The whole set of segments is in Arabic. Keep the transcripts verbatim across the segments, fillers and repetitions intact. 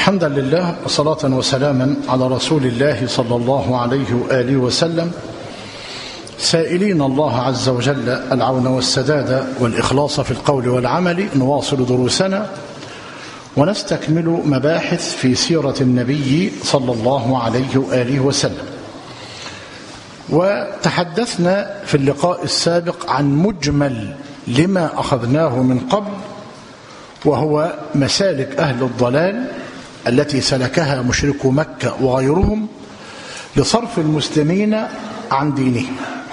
حمدا لله وصلاة وسلاما على رسول الله صلى الله عليه وآله وسلم، سائلين الله عز وجل العون والسداد والإخلاص في القول والعمل. نواصل دروسنا ونستكمل مباحث في سيرة النبي صلى الله عليه وآله وسلم. وتحدثنا في اللقاء السابق عن مجمل لما أخذناه من قبل، وهو مسالك أهل الضلال التي سلكها مشركو مكة وغيرهم لصرف المسلمين عن دينهم.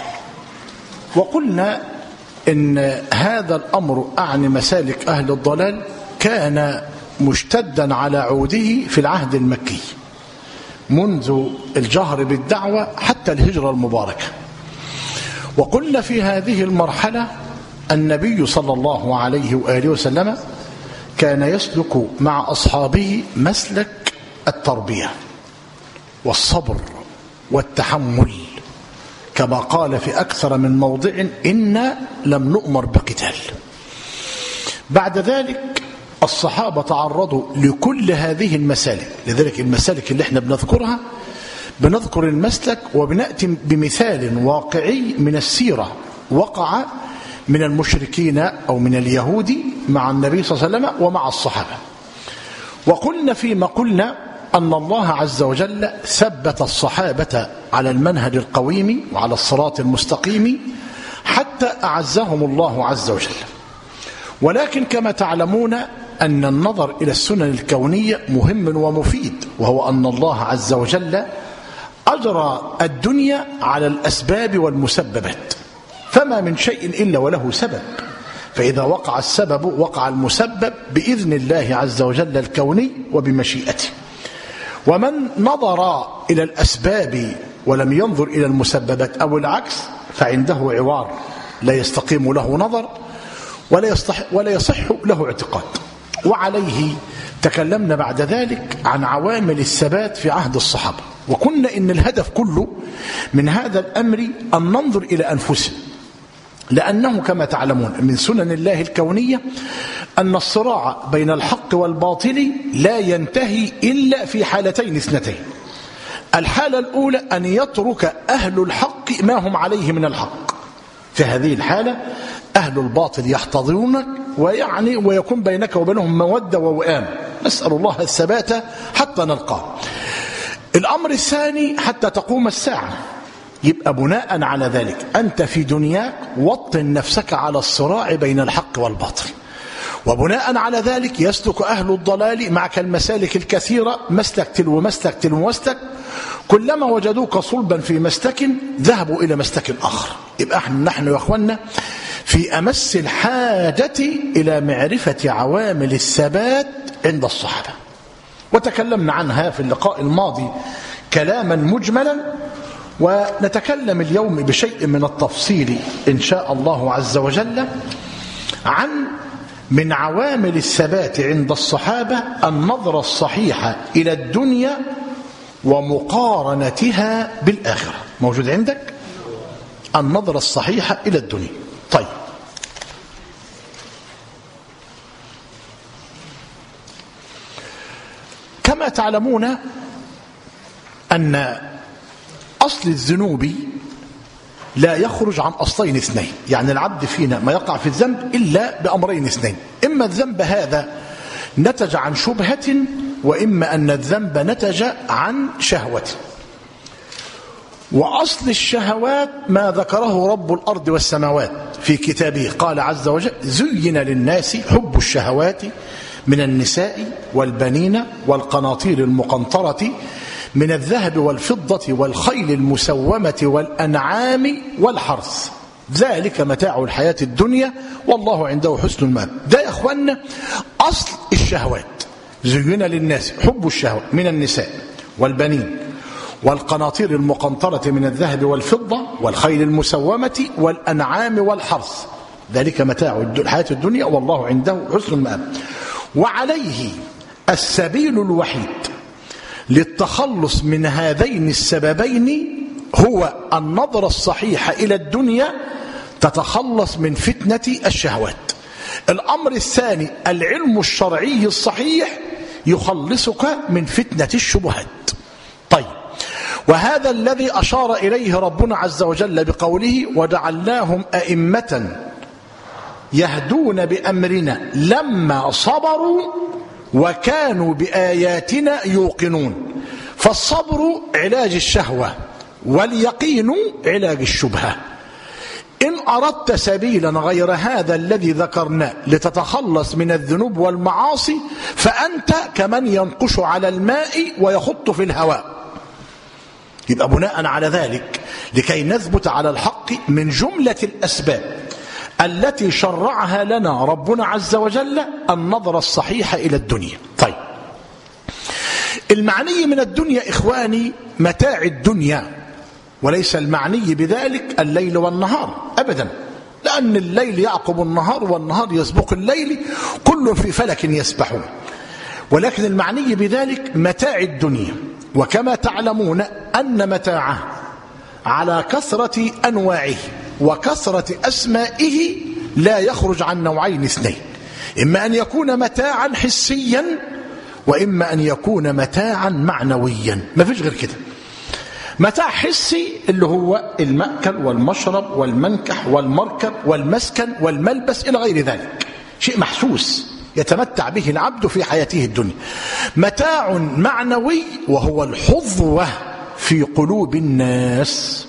وقلنا إن هذا الأمر أعني مسالك أهل الضلال كان مشتدا على عوده في العهد المكي منذ الجهر بالدعوة حتى الهجرة المباركة. وقلنا في هذه المرحلة النبي صلى الله عليه وآله وسلم كان يسلك مع أصحابه مسلك التربية والصبر والتحمل، كما قال في أكثر من موضع: إنا لم نؤمر بقتال. بعد ذلك الصحابة تعرضوا لكل هذه المسالك، لذلك المسالك اللي احنا بنذكرها بنذكر المسلك وبنأتي بمثال واقعي من السيرة وقع من المشركين أو من اليهود مع النبي صلى الله عليه وسلم ومع الصحابة. وقلنا فيما قلنا أن الله عز وجل ثبت الصحابة على المنهج القويم وعلى الصراط المستقيم حتى أعزهم الله عز وجل. ولكن كما تعلمون أن النظر إلى السنن الكونية مهم ومفيد، وهو أن الله عز وجل أجرى الدنيا على الأسباب والمسببات، فما من شيء إلا وله سبب، فإذا وقع السبب وقع المسبب بإذن الله عز وجل الكوني وبمشيئته. ومن نظر إلى الأسباب ولم ينظر إلى المسببات أو العكس فعنده عوار، لا يستقيم له نظر ولا يصح, ولا يصح له اعتقاد. وعليه تكلمنا بعد ذلك عن عوامل الثبات في عهد الصحابة، وكنا إن الهدف كله من هذا الأمر أن ننظر إلى أنفسنا، لأنه كما تعلمون من سنن الله الكونية أن الصراع بين الحق والباطل لا ينتهي إلا في حالتين اثنتين. الحالة الأولى أن يترك أهل الحق ما هم عليه من الحق، في هذه الحالة أهل الباطل يحتضنونك ويعني ويكون بينك وبينهم مودة ووئام، نسأل الله الثبات حتى نلقاه. الأمر الثاني حتى تقوم الساعة، يبقى بناء على ذلك أنت في دنياك وطن نفسك على الصراع بين الحق والباطل، وبناء على ذلك يسلك أهل الضلال معك المسالك الكثيرة، مسلك تلو مسلك تلو مسلك، كلما وجدوك صلبا في مسلك ذهبوا إلى مسلك آخر. يبقى نحن يا أخوانا في أمس الحاجة إلى معرفة عوامل الثبات عند الصحابة، وتكلمنا عنها في اللقاء الماضي كلاما مجملا، ونتكلم اليوم بشيء من التفصيل إن شاء الله عز وجل عن من عوامل الثبات عند الصحابة النظرة الصحيحة إلى الدنيا ومقارنتها بالآخرة. موجود عندك النظرة الصحيحة إلى الدنيا. طيب، كما تعلمون أن أصل الذنوب لا يخرج عن أصلين اثنين، يعني العبد فينا ما يقع في الذنب إلا بأمرين اثنين: إما الذنب هذا نتج عن شبهة، وإما أن الذنب نتج عن شهوة. وأصل الشهوات ما ذكره رب الأرض والسماوات في كتابه، قال عز وجل: زين للناس حب الشهوات من النساء والبنين والقناطير المقنطرة من الذهب والفضة والخيل المسومة والأنعام والحرث، ذلك متاع الحياة الدنيا والله عنده حسن المآب. ده يا أخوانا أصل الشهوات. زين للناس حب الشهوات من النساء والبنين والقناطير المقنطرة من الذهب والفضة والخيل المسومة والأنعام والحرث، ذلك متاع الحياة الدنيا والله عنده حسن المآب. وعليه السبيل الوحيد للتخلص من هذين السببين هو النظرة الصحيحة إلى الدنيا، تتخلص من فتنة الشهوات. الأمر الثاني العلم الشرعي الصحيح يخلصك من فتنة الشبهات. طيب، وهذا الذي أشار إليه ربنا عز وجل بقوله وجعلناهم أئمة يهدون بأمرنا لما صبروا وكانوا بآياتنا يوقنون. فالصبر علاج الشهوة، واليقين علاج الشبهة. إن أردت سبيلا غير هذا الذي ذكرناه لتتخلص من الذنوب والمعاصي فأنت كمن ينقش على الماء ويخط في الهواء. يبقى بناء على ذلك لكي نثبت على الحق من جملة الأسباب التي شرعها لنا ربنا عز وجل النظرة الصحيحة إلى الدنيا. طيب، المعني من الدنيا إخواني متاع الدنيا، وليس المعني بذلك الليل والنهار أبدا، لأن الليل يعقب النهار والنهار يسبق الليل، كل في فلك يسبحون. ولكن المعني بذلك متاع الدنيا، وكما تعلمون أن متاعه على كثرة أنواعه وكثرة أسمائه لا يخرج عن نوعين اثنين، إما أن يكون متاعا حسيا وإما أن يكون متاعا معنويا، ما فيش غير كده. متاع حسي اللي هو المأكل والمشرب والمنكح والمركب والمسكن والملبس إلى غير ذلك، شيء محسوس يتمتع به العبد في حياته الدنيا. متاع معنوي وهو الحظوة في قلوب الناس.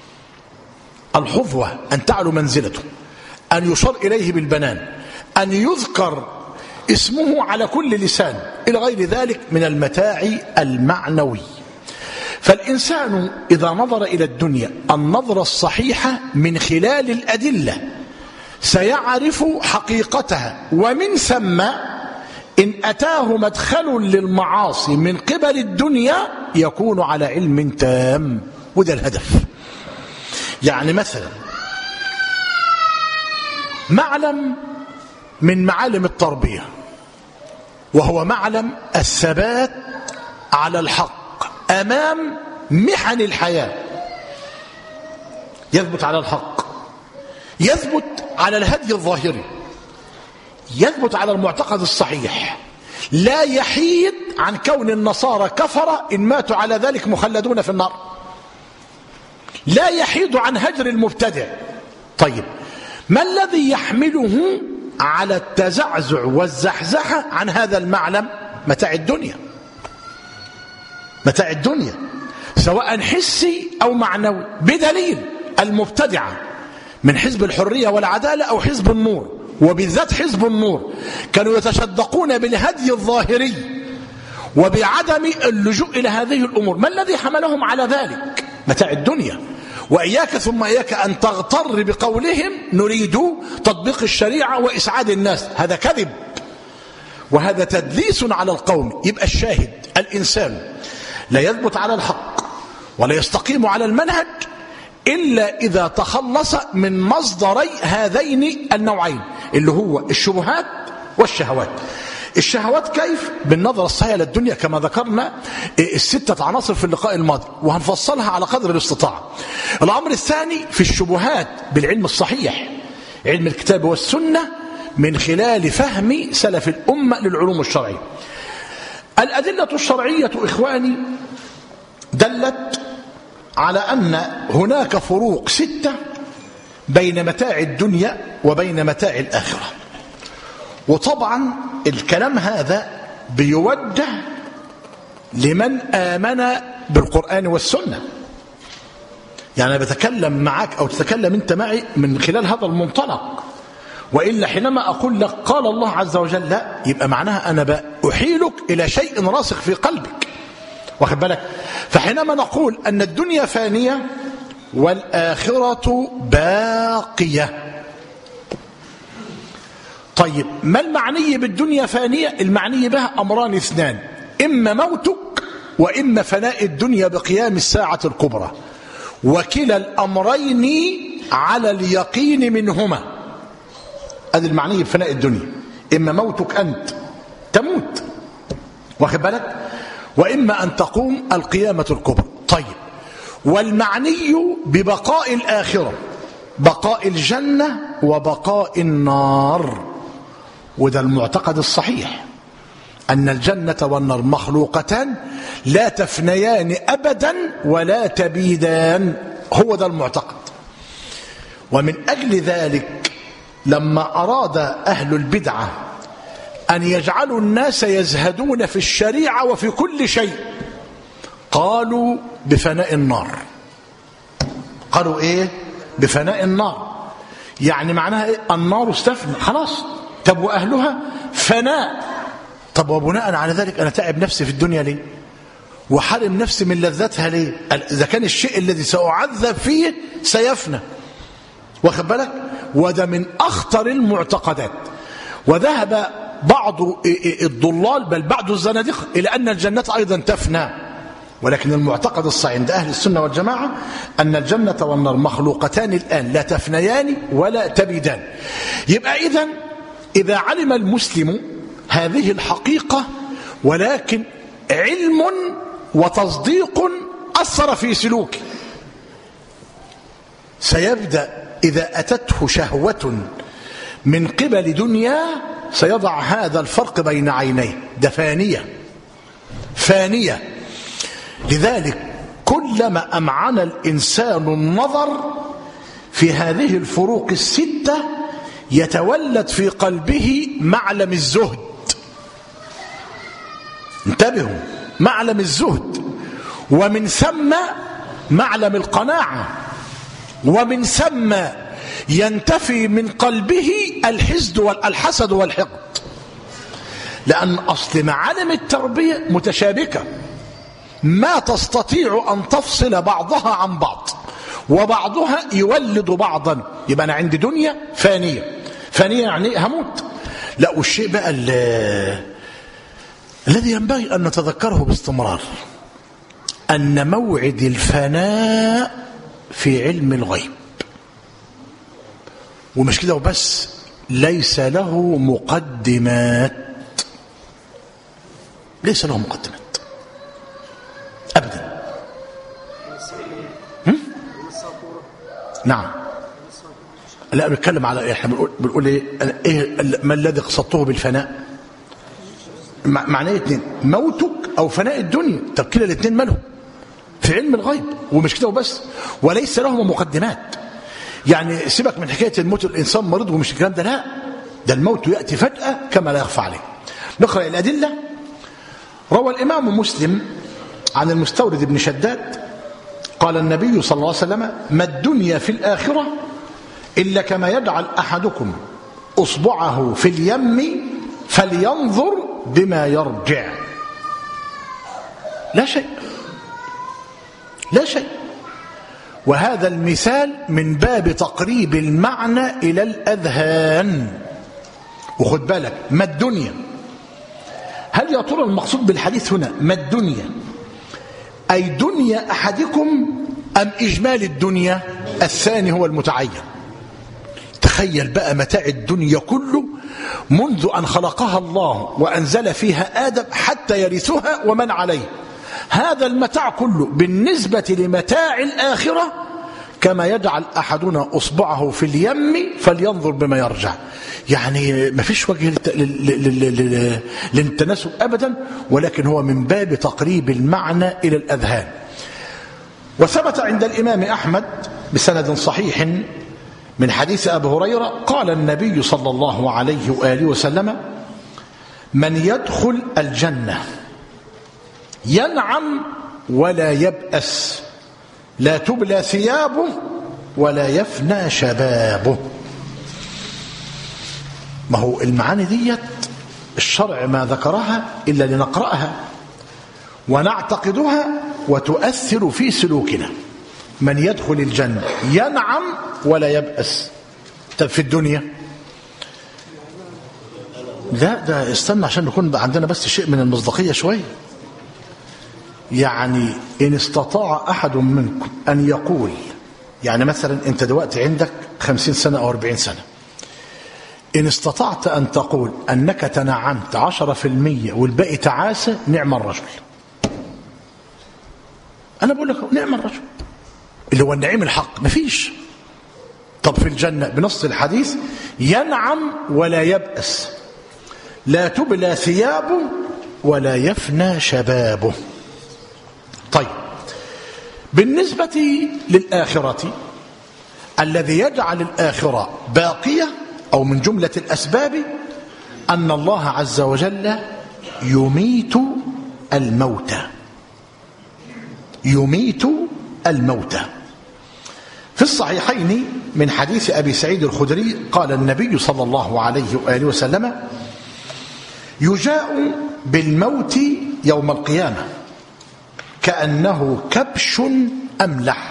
الحظوة أن تعلو منزلته، أن يشار إليه بالبنان، أن يذكر اسمه على كل لسان إلى غير ذلك من المتاع المعنوي. فالإنسان إذا نظر إلى الدنيا النظرة الصحيحة من خلال الأدلة سيعرف حقيقتها، ومن ثم إن أتاه مدخل للمعاصي من قبل الدنيا يكون على علم تام، وده الهدف. يعني مثلا معلم من معالم التربية وهو معلم الثبات على الحق أمام محن الحياة، يثبت على الحق، يثبت على الهدي الظاهري، يثبت على المعتقد الصحيح، لا يحيد عن كون النصارى كفر إن ماتوا على ذلك مخلدون في النار، لا يحيد عن هجر المبتدع. طيب، ما الذي يحمله على التزعزع والزحزحة عن هذا المعلم؟ متاع الدنيا، متاع الدنيا سواء حسي أو معنوي، بدليل المبتدعة من حزب الحرية والعدالة أو حزب النور، وبالذات حزب النور، كانوا يتشدقون بالهدي الظاهري وبعدم اللجوء إلى هذه الأمور. ما الذي حملهم على ذلك؟ متاع الدنيا. وإياك ثم إياك أن تغتر بقولهم نريد تطبيق الشريعة وإسعاد الناس، هذا كذب وهذا تدليس على القوم. يبقى الشاهد الإنسان لا يثبت على الحق ولا يستقيم على المنهج إلا إذا تخلص من مصدري هذين النوعين اللي هو الشبهات والشهوات. الشهوات كيف؟ بالنظرة الصحيحة للدنيا كما ذكرنا الستة عناصر في اللقاء الماضي، وهنفصلها على قدر الاستطاعة. الأمر الثاني في الشبهات بالعلم الصحيح، علم الكتاب والسنة، من خلال فهم سلف الأمة للعلوم الشرعية. الأدلة الشرعية إخواني دلت على أن هناك فروق ستة بين متاع الدنيا وبين متاع الآخرة. وطبعا الكلام هذا بيوجه لمن آمن بالقرآن والسنة. يعني أنا بتكلم معك أو تتكلم أنت معي من خلال هذا المنطلق، وإلا حينما أقول لك قال الله عز وجل لا، يبقى معناها أنا أحيلك إلى شيء راسخ في قلبك، واخد بالك؟ فحينما نقول أن الدنيا فانية والآخرة باقية، طيب ما المعني بالدنيا فانية؟ المعني بها أمران اثنان، إما موتك وإما فناء الدنيا بقيام الساعة الكبرى، وكلا الأمرين على اليقين منهما. هذا المعني بفناء الدنيا، إما موتك أنت تموت، واخد بالك؟ وإما أن تقوم القيامة الكبرى. طيب، والمعني ببقاء الآخرة بقاء الجنة وبقاء النار، وده المعتقد الصحيح أن الجنة والنار مخلوقتان لا تفنيان أبدا ولا تبيدان، هو ده المعتقد. ومن أجل ذلك لما أراد أهل البدعة أن يجعلوا الناس يزهدون في الشريعة وفي كل شيء قالوا بفناء النار. قالوا إيه؟ بفناء النار، يعني معناها إيه؟ النار استفنى خلاص. طب وأهلها فناء. طب وبناء على ذلك أنا تعب نفسي في الدنيا ليه؟ وحرم نفسي من لذتها ليه؟ إذا كان الشيء الذي سأعذب فيه سيفنى، واخد بالك؟ وده من أخطر المعتقدات. وذهب بعض الضلال بل بعض الزنادقة إلى أن الجنة أيضا تفنى، ولكن المعتقد الصحيح عند أهل السنة والجماعة أن الجنة والنار مخلوقتان الآن لا تفنيان ولا تبيدان. يبقى إذن إذا علم المسلم هذه الحقيقة ولكن علم وتصديق أثر في سلوكه، سيبدأ إذا أتته شهوة من قبل دنيا سيضع هذا الفرق بين عينيه، ده فانية فانية. لذلك كلما أمعن الإنسان النظر في هذه الفروق الستة يتولد في قلبه معلم الزهد. انتبهوا، معلم الزهد، ومن ثم معلم القناعة، ومن ثم ينتفي من قلبه الحسد والحسد والحقد، لأن أصل معالم التربية متشابكة ما تستطيع أن تفصل بعضها عن بعض، وبعضها يولد بعضا. يبقى أنا عندي دنيا فانية، فانية يعني هموت. لا، والشيء بقى الذي ينبغي أن نتذكره باستمرار أن موعد الفناء في علم الغيب، ومش كده وبس، ليس له مقدمات، ليس له مقدمات أبدا. هم؟ نعم. لا، بنتكلم على ايه؟ احنا بنقول بنقول ايه؟ ايه ما الذي قصدته بالفناء؟ معناه اثنين، موتك او فناء الدنيا. طب كده الاثنين مالهم في علم الغيب، ومش كده وبس، وليس لهم مقدمات. يعني سيبك من حكايه الموت، الانسان مريض ومش الكلام ده، لا، ده الموت ياتي فجاه كما لا يخفى عليه. نقرا الادله. روى الامام مسلم عن المستورد بن شداد قال النبي صلى الله عليه وسلم: ما الدنيا في الآخرة إلا كما يجعل أحدكم أصبعه في اليم فلينظر بما يرجع. لا شيء، لا شيء. وهذا المثال من باب تقريب المعنى إلى الأذهان. وخد بالك، ما الدنيا، هل يا ترى المقصود بالحديث هنا ما الدنيا أي دنيا أحدكم أم إجمال الدنيا؟ الثاني هو المتعين. تخيل بقى متاع الدنيا كله منذ أن خلقها الله وأنزل فيها آدم حتى يرثها ومن عليه، هذا المتاع كله بالنسبة لمتاع الآخرة كما يجعل أحدنا أصبعه في اليم فلينظر بما يرجع. يعني ما فيش وجه للتناسب أبدا، ولكن هو من باب تقريب المعنى إلى الأذهان. وثبت عند الإمام أحمد بسند صحيح من حديث أبي هريرة قال النبي صلى الله عليه وآله وسلم: من يدخل الجنة ينعم ولا يبأس، لا تبلى ثيابه ولا يفنى شبابه. ما هو المعاني ديت الشرع ما ذكرها إلا لنقرأها ونعتقدها وتؤثر في سلوكنا. من يدخل الجنة ينعم ولا يبأس. طب في الدنيا لا، ده استنى عشان نكون عندنا بس شيء من المصداقية شوية. يعني إن استطاع أحد منكم أن يقول، يعني مثلا أنت دلوقتي عندك خمسين سنة أو أربعين سنة، إن استطعت أن تقول أنك تنعمت عشرة في المية والباقي تعاسة، نعم الرجل. أنا بقول لك نعم الرجل اللي هو النعيم الحق، مفيش. طب في الجنة بنص الحديث ينعم ولا يبأس، لا تبلى ثيابه ولا يفنى شبابه. طيب، بالنسبة للآخرة، الذي يجعل الآخرة باقية أو من جملة الأسباب أن الله عز وجل يميت الموتى يميت الموتى في الصحيحين من حديث أبي سعيد الخدري قال النبي صلى الله عليه وآله وسلم: يجاء بالموت يوم القيامة كأنه كبش أملح.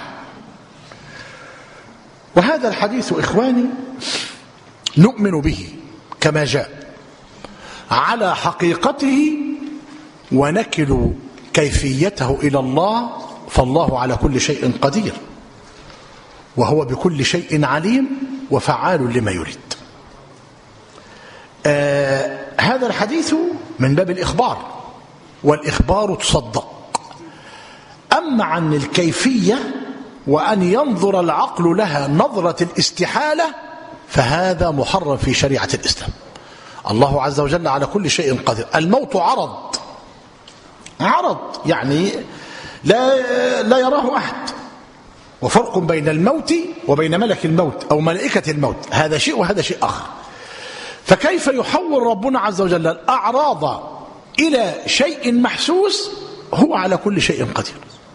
وهذا الحديث إخواني نؤمن به كما جاء على حقيقته، ونكل كيفيته إلى الله، فالله على كل شيء قدير، وهو بكل شيء عليم، وفعال لما يريد. آه هذا الحديث من باب الإخبار، والإخبار تصدق. أما عن الكيفية وأن ينظر العقل لها نظرة الاستحالة فهذا محرم في شريعة الإسلام. الله عز وجل على كل شيء قدير. الموت عرض عرض يعني لا, لا يراه أحد، وفرق بين الموت وبين ملك الموت أو ملائكة الموت، هذا شيء وهذا شيء آخر. فكيف يحول ربنا عز وجل الأعراض إلى شيء محسوس؟ هو على كل شيء قدير،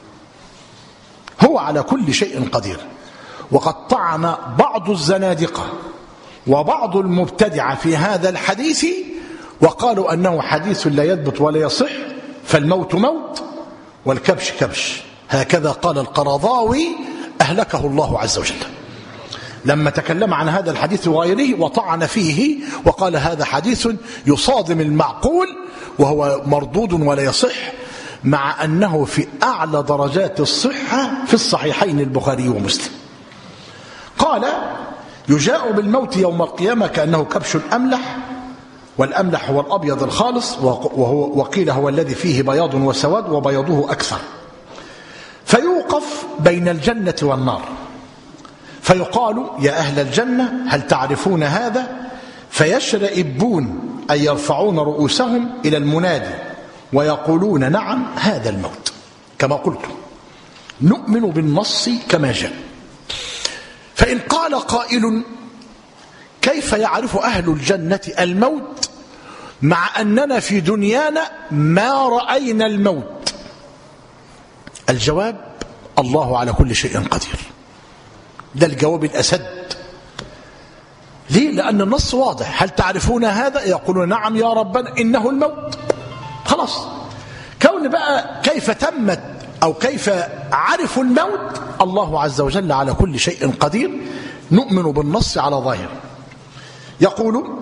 هو على كل شيء قدير. وقد طعن بعض الزنادقة وبعض المبتدعة في هذا الحديث وقالوا أنه حديث لا يثبت ولا يصح، فالموت موت والكبش كبش. هكذا قال القرضاوي أهلكه الله عز وجل لما تكلم عن هذا الحديث وغيره وطعن فيه، وقال هذا حديث يصادم المعقول وهو مردود ولا يصح، مع أنه في أعلى درجات الصحة في الصحيحين البخاري ومسلم. قال: يجاء بالموت يوم القيامة كأنه كبش أملح، والأملح هو الأبيض الخالص، وهو وقيل هو الذي فيه بياض وسواد وبياضه أكثر، فيوقف بين الجنة والنار فيقال: يا أهل الجنة هل تعرفون هذا؟ فيشرئبون أي يرفعون رؤوسهم إلى المنادي ويقولون: نعم، هذا الموت. كما قلت نؤمن بالنص كما جاء. فإن قال قائل: كيف يعرف أهل الجنة الموت مع أننا في دنيانا ما رأينا الموت؟ الجواب: الله على كل شيء قدير. ده الجواب الأسد. ليه؟ لأن النص واضح. هل تعرفون هذا؟ يقولون: نعم يا ربنا، إنه الموت. خلاص. كون بقى كيف تمت أو كيف عرفوا الموت، الله عز وجل على كل شيء قدير، نؤمن بالنص على ظاهر. يقول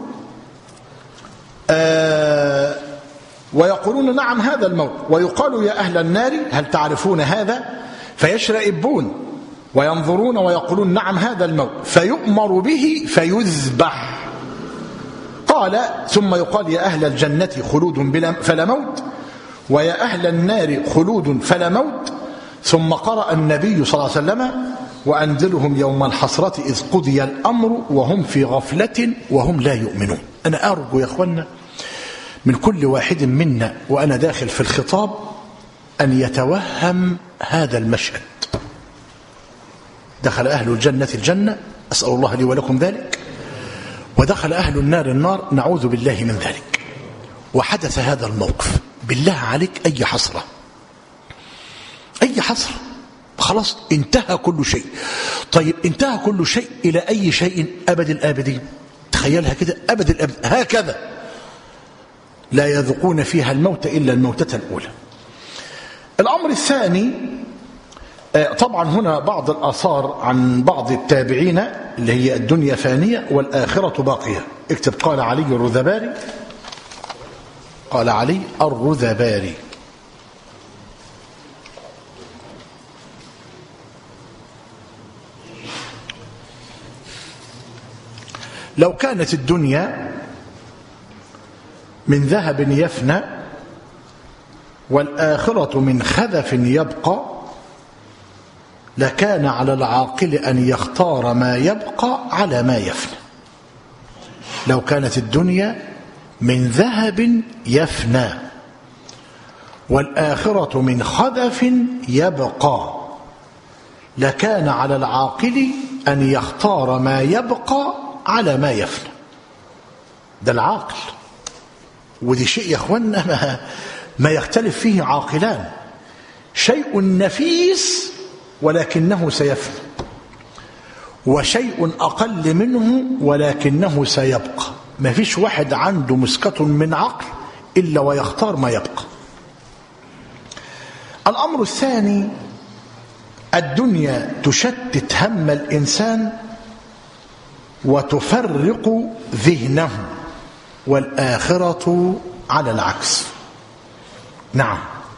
آه ويقولون: نعم، هذا الموت. ويقال: يا أهل النار هل تعرفون هذا؟ فيشرئبون وينظرون ويقولون: نعم، هذا الموت. فيؤمر به فيذبح. قال: ثم يقال: يا أهل الجنة خلود فلا موت، ويا أهل النار خلود فلا موت. ثم قرأ النبي صلى الله عليه وسلم: وأنزلهم يوم الحسرة إذ قضي الأمر وهم في غفلة وهم لا يؤمنون. أنا أرجو يا أخوانا من كل واحد منا وأنا داخل في الخطاب أن يتوهم هذا المشهد. دخل أهل الجنة الجنة، أسأل الله لي ولكم ذلك، ودخل أهل النار النار، نعوذ بالله من ذلك. وحدث هذا الموقف، بالله عليك أي حسرة، أي حسرة. خلاص انتهى كل شيء. طيب انتهى كل شيء إلى أي شيء؟ أبد الآبدين. تخيلها كده، أبد الآبدين هكذا، لا يذوقون فيها الموت إلا الموتة الأولى. الأمر الثاني، طبعا هنا بعض الآثار عن بعض التابعين اللي هي الدنيا فانية والآخرة باقية. اكتب: قال علي الرذباري، قال علي الرذباري. لو كانت الدنيا من ذهب يفنى والآخرة من خذف يبقى لكان على العاقل أن يختار ما يبقى على ما يفنى. لو كانت الدنيا من ذهب يفنى والآخرة من خذف يبقى لكان على العاقل أن يختار ما يبقى على ما يفنى. ده العاقل، ودي شيء يا اخوانا ما, ما يختلف فيه عاقلان، شيء نفيس ولكنه سيفنى، وشيء أقل منه ولكنه سيبقى. ما فيش واحد عنده مسكة من عقل إلا ويختار ما يبقى. الأمر الثاني، الدنيا تشتت هم الإنسان وتفرق ذهنه، والآخرة على العكس. نعم،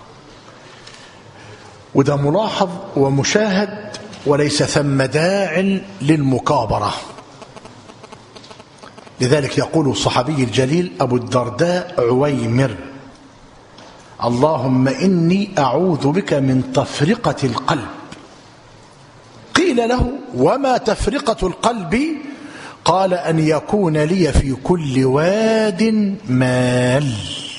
وده ملاحظ ومشاهد، وليس ثم داع للمكابرة. لذلك يقول الصحابي الجليل أبو الدرداء عويمر: اللهم إني أعوذ بك من تفرقة القلب. قيل له: وما تفرقة القلب؟ قال: أن يكون لي في كل واد مال.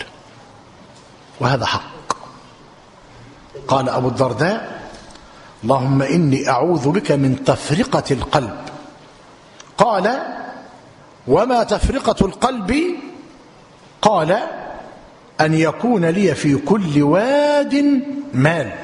وهذا حق. قال أبو الدرداء: اللهم إني أعوذ بك من تفرقة القلب. قال: وما تفرقة القلب؟ قال: أن يكون لي في كل واد مال.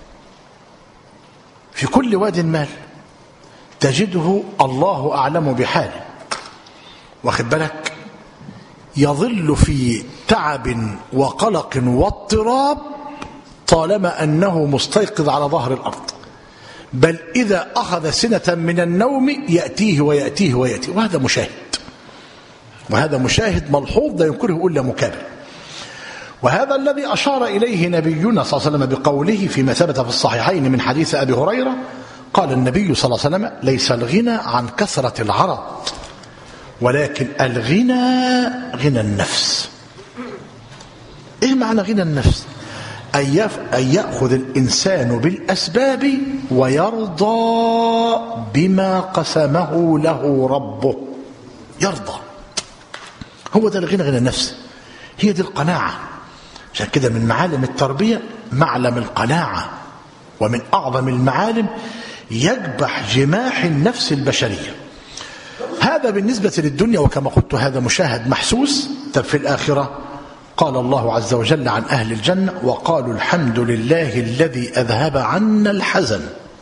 في كل واد مال تجده الله أعلم بحاله، واخد بالك، يظل في تعب وقلق واضطراب طالما أنه مستيقظ على ظهر الأرض، بل إذا أخذ سنة من النوم يأتيه ويأتيه ويأتيه. وهذا مشاهد، وهذا مشاهد ملحوظ لا ينكره إلا مكابر. وهذا الذي أشار إليه نبينا صلى الله عليه وسلم بقوله فيما ثبت في الصحيحين من حديث أبي هريرة، قال النبي صلى الله عليه وسلم: ليس الغنى عن كثرة العرض، ولكن الغنى غنى النفس. إيه معنى غنى النفس؟ أن يأخذ الإنسان بالأسباب ويرضى بما قسمه له ربه. يرضى، هو ده الغنى، غنى النفس، هي دي القناعة. عشان كده من معالم التربية معلم القناعة، ومن أعظم المعالم يكبح جماح النفس البشرية. هذا بالنسبة للدنيا، وكما قلت هذا مشاهد محسوس. طب في الآخرة قال الله عز وجل عن أهل الجنة: وقالوا الحمد لله الذي أذهب عنا الحزن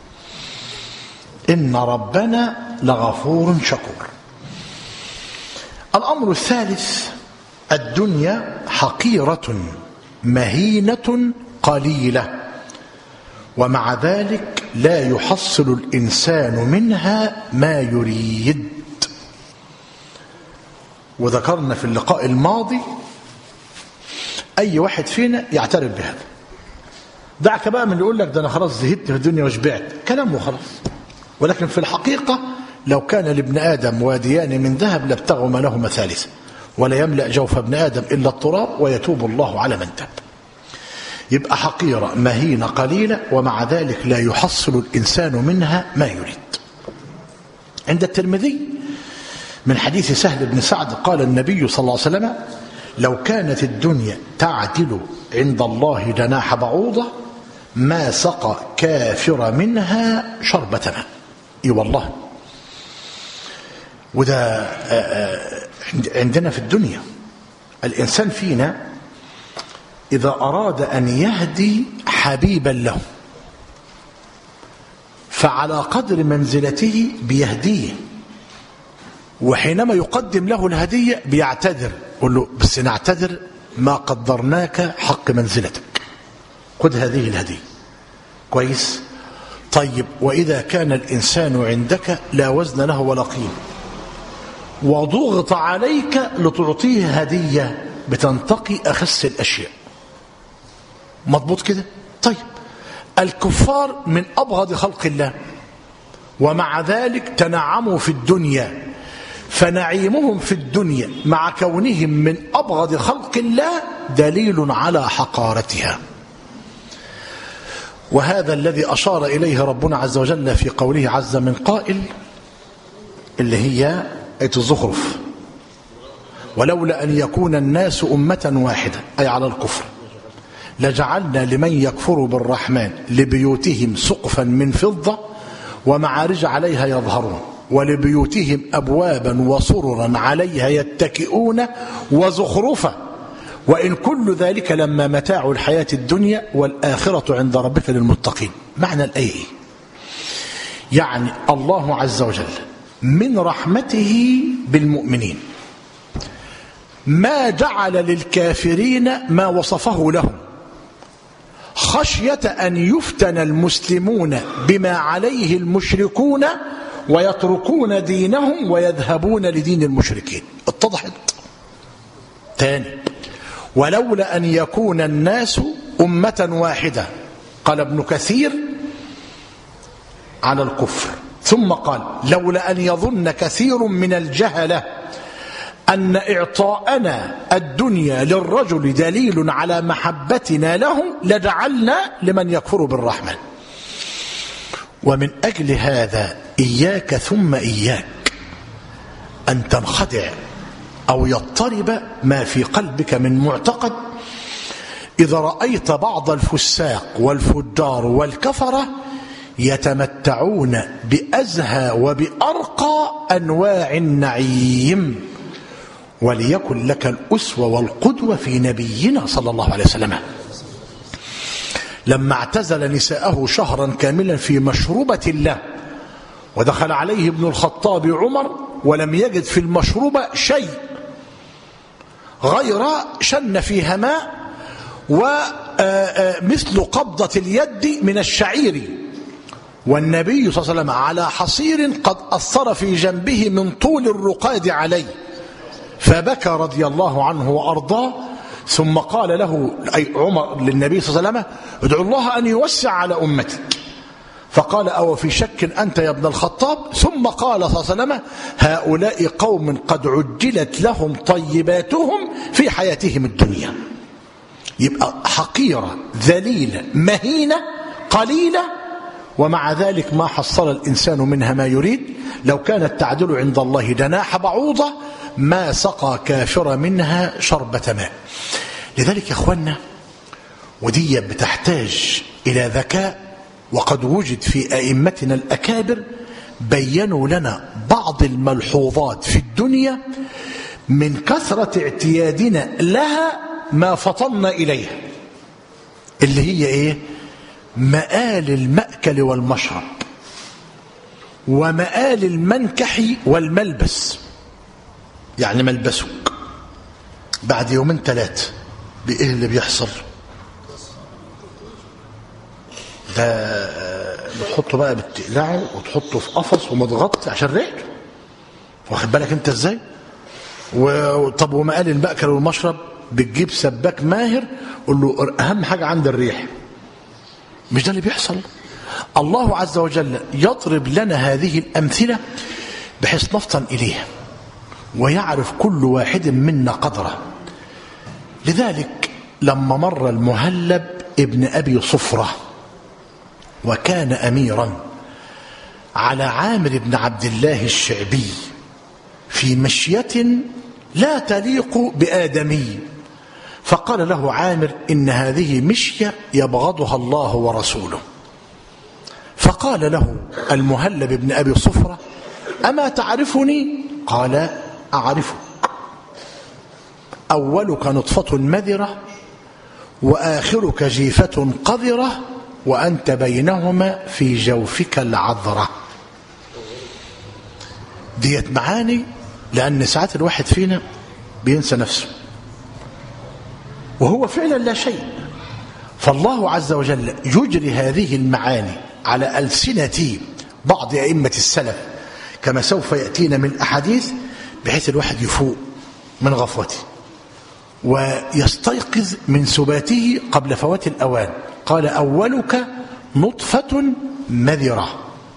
إن ربنا لغفور شكور. الأمر الثالث، الدنيا حقيرة مهينة قليلة، ومع ذلك لا يحصل الإنسان منها ما يريد. وذكرنا في اللقاء الماضي أي واحد فينا يعترف بهذا. دعك بقى من اللي يقول لك ده أنا خلاص زهدت في الدنيا وشبعت، كلام وخلاص. ولكن في الحقيقة لو كان لابن آدم واديان من ذهب لابتغوا ما لهما ثالثا، ولا يملأ جوف ابن آدم إلا التراب ويتوب الله على من تاب. يبقى حقيرة مهينة قليلة، ومع ذلك لا يحصل الإنسان منها ما يريد. عند الترمذي من حديث سهل بن سعد قال النبي صلى الله عليه وسلم: لو كانت الدنيا تعدل عند الله جناح بعوضة ما سقى كافر منها شربة ماء. اي والله. وده عندنا في الدنيا الإنسان فينا إذا أراد أن يهدي حبيبا له فعلى قدر منزلته بيهديه، وحينما يقدم له الهدية بيعتذر، يقول له: بس نعتذر ما قدرناك حق منزلتك، خذ هذه الهدية. كويس؟ طيب، وإذا كان الإنسان عندك لا وزن له ولا قيمة وضغط عليك لتعطيه هدية بتنتقي أخس الأشياء، مضبوط كده؟ طيب، الكفار من أبغض خلق الله، ومع ذلك تنعموا في الدنيا، فنعيمهم في الدنيا مع كونهم من أبغض خلق الله دليل على حقارتها. وهذا الذي أشار إليه ربنا عز وجل في قوله عز من قائل، اللي هي آية الزخرف: ولولا أن يكون الناس أمة واحدة، أي على الكفر، لجعلنا لمن يكفر بالرحمن لبيوتهم سقفا من فضة ومعارج عليها يظهرون ولبيوتهم أبوابا وسررا عليها يتكئون وزخرفا وإن كل ذلك لما متاع الحياة الدنيا والآخرة عند ربك للمتقين. معنى الآية يعني الله عز وجل من رحمته بالمؤمنين ما جعل للكافرين ما وصفه لهم خشية أن يفتن المسلمون بما عليه المشركون ويتركون دينهم ويذهبون لدين المشركين. اتضحت؟ تاني، ولولا أن يكون الناس أمة واحدة، قال ابن كثير على الكفر، ثم قال لولا أن يظن كثير من الجهلة أن إعطاءنا الدنيا للرجل دليل على محبتنا له لجعلنا لمن يكفر بالرحمن. ومن أجل هذا إياك ثم إياك أن تنخدع أو يضطرب ما في قلبك من معتقد إذا رأيت بعض الفساق والفجار والكفرة يتمتعون بأزهى وبأرقى أنواع النعيم. وليكن لك الأسوة والقدوة في نبينا صلى الله عليه وسلم لما اعتزل نساءه شهرا كاملا في مشروبة الله، ودخل عليه ابن الخطاب عمر ولم يجد في المشروبة شيء غير شن فيها ماء ومثل قبضة اليد من الشعير، والنبي صلى الله عليه وسلم على حصير قد أثر في جنبه من طول الرقاد عليه، فبكى رضي الله عنه وأرضاه، ثم قال له أي عمر للنبي صلى الله عليه وسلم ادعو الله أن يوسع على أمتك، فقال أو في شك أنت يا ابن الخطاب؟ ثم قال صلى الله عليه وسلم هؤلاء قوم قد عجلت لهم طيباتهم في حياتهم الدنيا. يبقى حقيرة ذليلة مهينة قليلة، ومع ذلك ما حصل الإنسان منها ما يريد. لو كانت تعدل عند الله جناح بعوضة ما سقى كافر منها شربة ماء. لذلك يا أخوانا ودي بتحتاج إلى ذكاء، وقد وجد في أئمتنا الأكابر بيّنوا لنا بعض الملحوظات في الدنيا من كثرة اعتيادنا لها ما فطنا إليها، اللي هي إيه؟ مآل المأكل والمشرب ومآل المنكح والملبس. يعني ملبسك بعد يومين ثلاثة بإيه اللي بيحصل؟ ده بتحطه بقى بتقلعه وتحطه في قفص ومتغطي عشان ريحته، واخد بالك انت ازاي؟ وطب ومقال المأكل والمشرب بتجيب سباك ماهر قول له اهم حاجه عند الريح. مش ده اللي بيحصل؟ الله عز وجل يضرب لنا هذه الامثله بحيث نفطن اليها ويعرف كل واحد منا قدره. لذلك لما مر المهلب ابن ابي صفره وكان أميرا على عامر بن عبد الله الشعبي في مشية لا تليق بآدمي، فقال له عامر إن هذه مشية يبغضها الله ورسوله. فقال له المهلب بن أبي صفرة أما تعرفني؟ قال أعرفك، أولك نطفة مذرة وآخرك جيفة قذرة وأنت بينهما في جوفك العذرة. ديت معاني، لأن ساعات الواحد فينا بينسى نفسه وهو فعلا لا شيء، فالله عز وجل يجري هذه المعاني على ألسنة بعض أئمة السلف كما سوف يأتينا من أحاديث، بحيث الواحد يفوق من غفوته ويستيقظ من سباته قبل فوات الأوان. قال أولك نطفة مذرة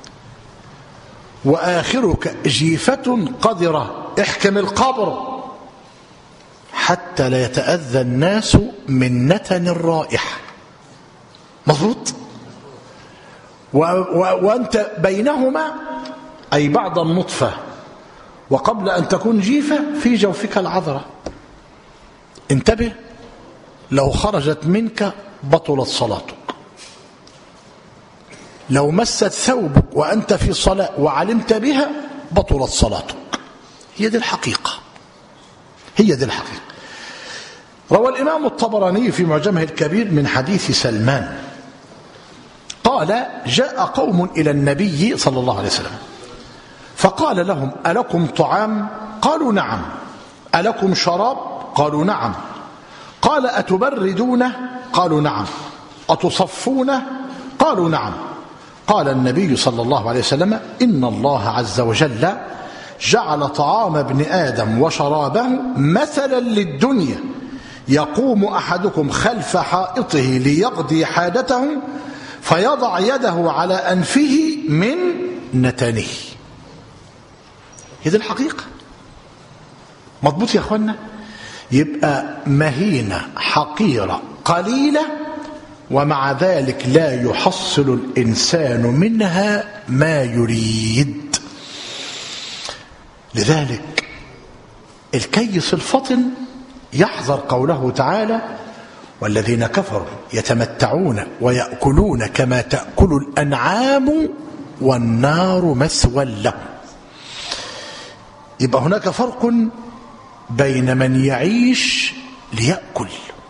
وآخرك جيفة قذرة، احكم القبر حتى لا يتأذى الناس من نتن الرائحة. مظبوط؟ وأنت بينهما أي بعد النطفة وقبل أن تكون جيفة في جوفك العذرة. انتبه، لو خرجت منك بطلت صلاتك، لو مست ثوبك وأنت في صلاة وعلمت بها بطلت صلاتك. هي دي الحقيقة، هي دي الحقيقة. روى الإمام الطبراني في معجمه الكبير من حديث سلمان قال: جاء قوم إلى النبي صلى الله عليه وسلم فقال لهم: ألكم طعام؟ قالوا: نعم. ألكم شراب؟ قالوا: نعم. قال: أتبردونه؟ قالوا: نعم. أتصفونه؟ قالوا: نعم. قال النبي صلى الله عليه وسلم: إن الله عز وجل جعل طعام ابن آدم وشرابه مثلا للدنيا، يقوم أحدكم خلف حائطه ليقضي حاجته فيضع يده على أنفه من نتنه. هذه الحقيقة. مضبوط يا أخوانا؟ يبقى مهينة حقيرة قليلة، ومع ذلك لا يحصل الإنسان منها ما يريد. لذلك الكيس الفطن يحذر قوله تعالى: والذين كفروا يتمتعون ويأكلون كما تأكل الأنعام والنار مثوى لهم. يبقى هناك فرق بين من يعيش ليأكل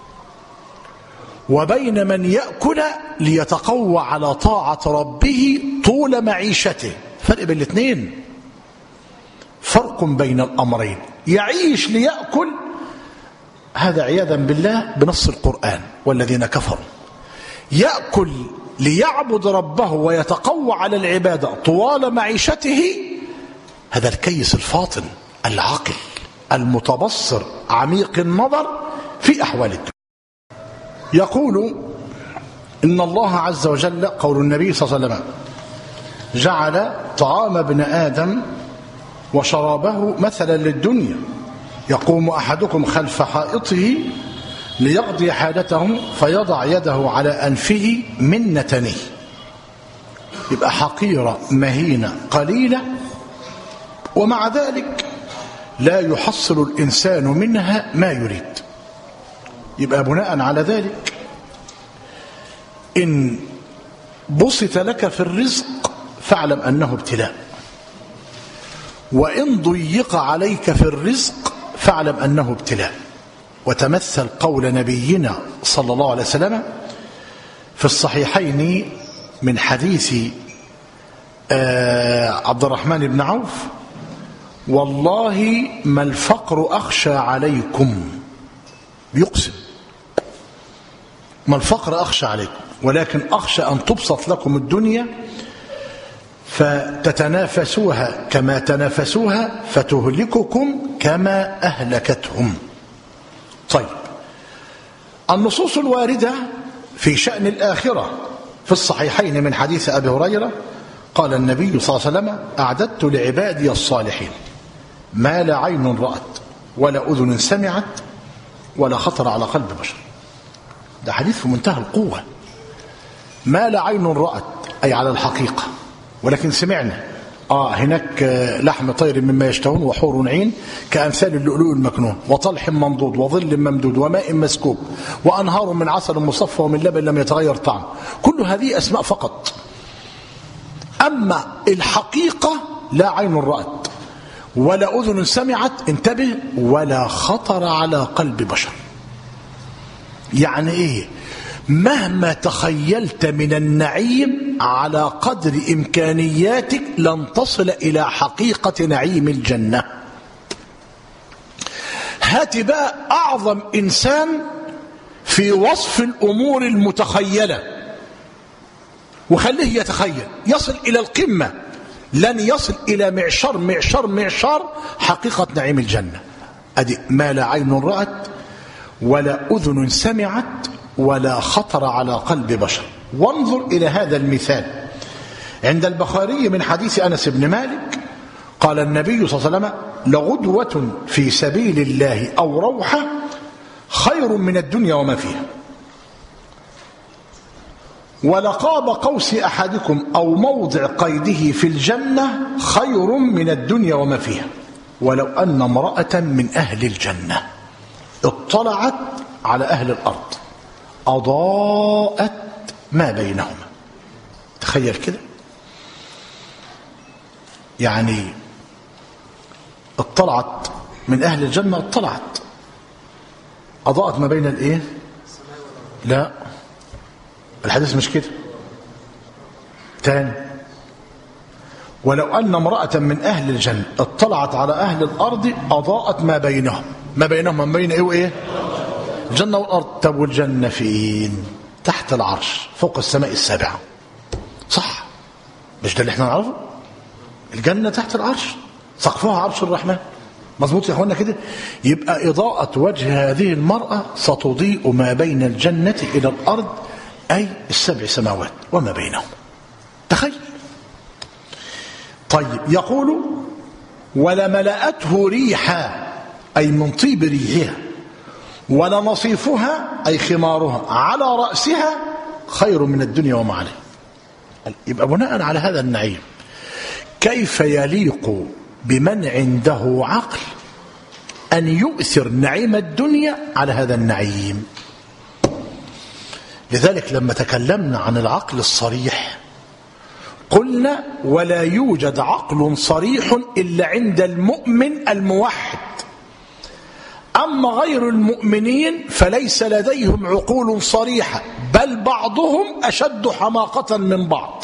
وبين من يأكل ليتقوى على طاعة ربه طول معيشته. فرق بين الاثنين، فرق بين الأمرين. يعيش ليأكل هذا عياذا بالله بنص القرآن: والذين كفروا. يأكل ليعبد ربه ويتقوى على العبادة طوال معيشته، هذا الكيس الفاطن العاقل المتبصر عميق النظر في أحوال الدنيا. يقول إن الله عز وجل، قول النبي صلى الله عليه وسلم: جعل طعام ابن آدم وشرابه مثلا للدنيا، يقوم أحدكم خلف حائطه ليقضي حاجته فيضع يده على أنفه من نتنه. يبقى حقيرة مهينة قليلة، ومع ذلك لا يحصل الإنسان منها ما يريد. يبقى بناء على ذلك إن بسط لك في الرزق فاعلم أنه ابتلاء، وإن ضيق عليك في الرزق فاعلم أنه ابتلاء. وتمثل قول نبينا صلى الله عليه وسلم في الصحيحين من حديث عبد الرحمن بن عوف: والله ما الفقر أخشى عليكم. يقسم: ما الفقر أخشى عليكم، ولكن أخشى أن تبسط لكم الدنيا فتتنافسوها كما تنافسوها فتهلككم كما أهلكتهم. طيب، النصوص الواردة في شأن الآخرة في الصحيحين من حديث أبي هريرة قال النبي صلى الله عليه وسلم: أعددت لعبادي الصالحين ما لا عين رأت ولا أذن سمعت ولا خطر على قلب بشر. ده حديث في منتهى القوة. ما لا عين رأت أي على الحقيقة، ولكن سمعنا آه هناك لحم طير مما يشتهون وحور عين كأمثال اللؤلؤ المكنون وطلح منضود وظل ممدود وماء مسكوب وأنهار من عسل مصفى ومن لبن لم يتغير طعم. كل هذه أسماء فقط. أما الحقيقة لا عين رأت ولا أذن سمعت، انتبه، ولا خطر على قلب بشر. يعني إيه؟ مهما تخيلت من النعيم على قدر إمكانياتك لن تصل إلى حقيقة نعيم الجنة. هات بقى أعظم إنسان في وصف الأمور المتخيلة وخليه يتخيل، يصل إلى القمة، لن يصل إلى معشر معشر معشر حقيقة نعيم الجنة. أدي ما لا عين رأت ولا أذن سمعت ولا خطر على قلب بشر. وانظر إلى هذا المثال عند البخاري من حديث أنس بن مالك قال النبي صلى الله عليه وسلم: لغدوة في سبيل الله أو روحة خير من الدنيا وما فيها، ولقاب قوس أحدكم أو موضع قيده في الجنة خير من الدنيا وما فيها، ولو أن امرأة من أهل الجنة اطلعت على أهل الأرض أضاءت ما بينهما. تخيل كده، يعني اطلعت من أهل الجنة، اطلعت أضاءت ما بين الإيه؟ لا، الحديث مش كده. تاني، ولو أن امرأة من أهل الجنة اطلعت على أهل الأرض أضاءت ما بينهم. ما بينهم ما بين إيه وإيه؟ الجنة والأرض. طب والجنة فين؟ تحت العرش فوق السماء السابعة. صح؟ مش ده اللي احنا نعرفه؟ الجنة تحت العرش، سقفها عرش الرحمن. مظبوط يا اخوانا كده؟ يبقى إضاءة وجه هذه المرأة ستضيء ما بين الجنة إلى الأرض، أي السبع سماوات وما بينهم. تخيل. طيب، يقول ولملأته ريحا، أي من طيب ريحها، ولنصيفها أي خمارها على رأسها خير من الدنيا وما عليه. يبقى بناء على هذا النعيم كيف يليق بمن عنده عقل أن يؤثر نعيم الدنيا على هذا النعيم؟ لذلك لما تكلمنا عن العقل الصريح قلنا ولا يوجد عقل صريح إلا عند المؤمن الموحد، أما غير المؤمنين فليس لديهم عقول صريحة، بل بعضهم أشد حماقة من بعض.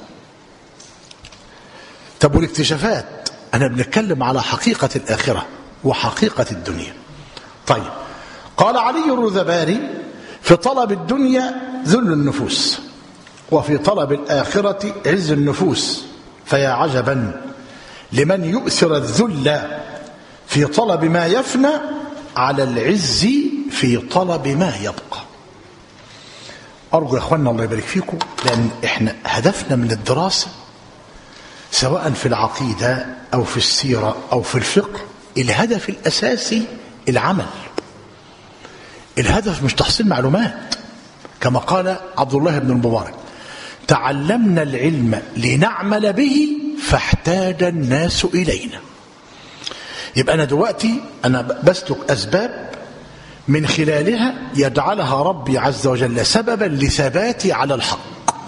طب والاكتشافات، أنا بنتكلم على حقيقة الآخرة وحقيقة الدنيا. طيب، قال علي الرذباري في طلب الدنيا ذل النفوس، وفي طلب الآخرة عز النفوس، فيا عجبا لمن يؤثر الذل في طلب ما يفنى على العز في طلب ما يبقى. أرجو يا أخوانا الله يبارك فيكم، لأن إحنا هدفنا من الدراسة سواء في العقيدة أو في السيرة أو في الفقه، الهدف الأساسي العمل. الهدف مش تحصيل معلومات، كما قال عبد الله بن المبارك: تعلمنا العلم لنعمل به فاحتاج الناس إلينا. يبقى أنا دلوقتي أنا بسلك أسباب من خلالها يجعلها ربي عز وجل سببا لثباتي على الحق.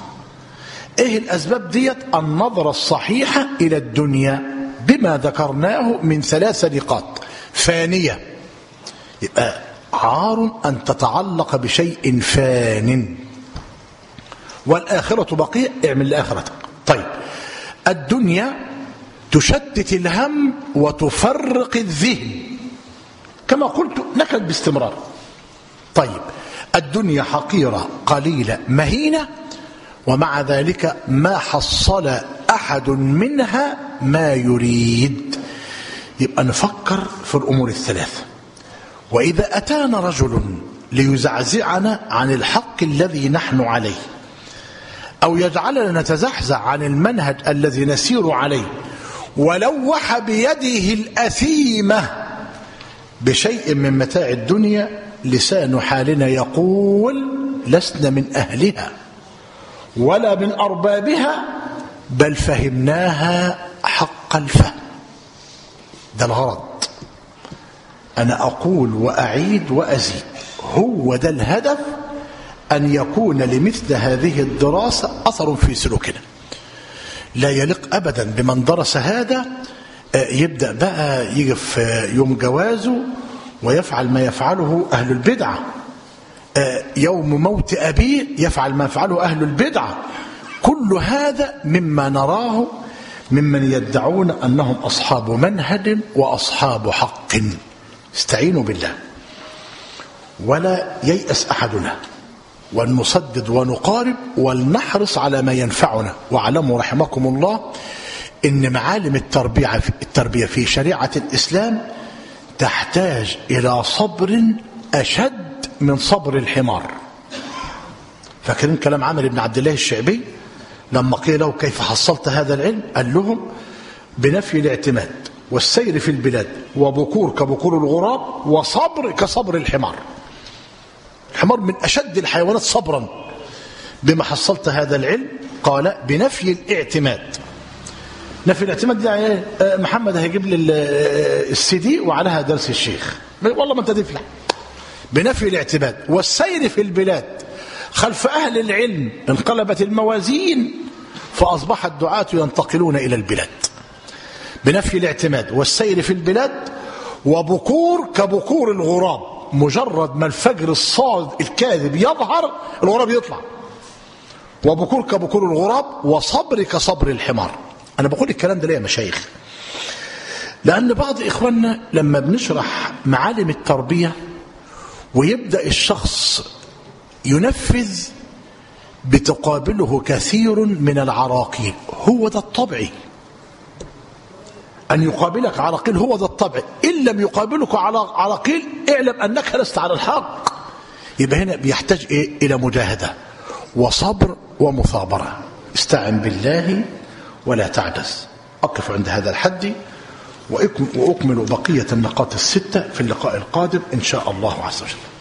إيه الأسباب ديت؟ النظرة الصحيحة إلى الدنيا بما ذكرناه من ثلاث نقاط فانية. يبقى عار أن تتعلق بشيء فان، والآخرة بقية، اعمل لآخرتك. طيب، الدنيا تشتت الهم وتفرق الذهن كما قلت نكد باستمرار. طيب، الدنيا حقيرة قليلة مهينة، ومع ذلك ما حصل أحد منها ما يريد. يبقى نفكر في الأمور الثلاثة. وإذا أتانا رجل ليزعزعنا عن الحق الذي نحن عليه، أو يجعلنا نتزحزح عن المنهج الذي نسير عليه، ولوح بيده الأثيمة بشيء من متاع الدنيا، لسان حالنا يقول لسنا من أهلها ولا من أربابها، بل فهمناها حق الفهم. ده الغرض. أنا أقول وأعيد وأزيد، هو ده الهدف، أن يكون لمثل هذه الدراسة أثر في سلوكنا. لا يليق أبدا بمن درس هذا يبدأ بقى يجي في يوم جوازه ويفعل ما يفعله أهل البدعة، يوم موت أبيه يفعل ما يفعله أهل البدعة. كل هذا مما نراه ممن يدعون أنهم أصحاب منهج وأصحاب حق. استعينوا بالله ولا ييأس أحدنا، ونسدد ونقارب ولنحرص على ما ينفعنا. واعلموا رحمكم الله إن معالم التربية في, التربية في شريعة الإسلام تحتاج إلى صبر أشد من صبر الحمار. فاكرين كلام عامر بن عبد الله الشعبي لما قيل له كيف حصلت هذا العلم؟ قال لهم بنفي الاعتماد والسير في البلاد، وبكور كبكور الغراب، وصبر كصبر الحمار. الحمار من أشد الحيوانات صبرا. بما حصلت هذا العلم؟ قال بنفي الاعتماد. نفي الاعتماد يعني محمد هيجيب لي السي دي وعليها درس الشيخ، والله ما انت تفلح. بنفي الاعتماد. والسير في البلاد خلف أهل العلم انقلبت الموازين فأصبح الدعاة ينتقلون إلى البلاد بنفي الاعتماد والسير في البلاد. وبكور كبكور الغراب، مجرد ما الفجر الصادق الكاذب يظهر الغراب يطلع. وبكور كبكور الغراب، وصبر كصبر الحمار. أنا بقول الكلام ده ليه يا مشايخ؟ لأن بعض إخواننا لما بنشرح معالم التربية ويبدأ الشخص ينفذ بتقابله كثير من العراقيل. هو ده الطبيعي، أن يقابلك عراقيل هو ده الطبع. إن لم يقابلك على عراقيل اعلم أنك لست على الحق. يبقى هنا بيحتاج إيه؟ إلى مجاهدة وصبر ومثابرة. استعن بالله ولا تعجز. أقف عند هذا الحد وأكمل بقية النقاط الستة في اللقاء القادم إن شاء الله عز وجل.